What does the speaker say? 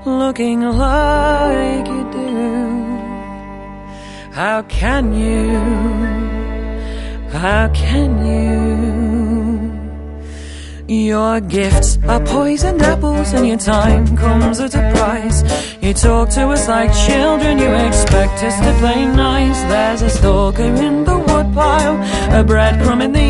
looking like you do. How can you? How can you? Your gifts are poisoned apples and your time comes at a price. You talk to us like children, you expect us to play nice. There's a stalker in the woodpile, a breadcrumb in the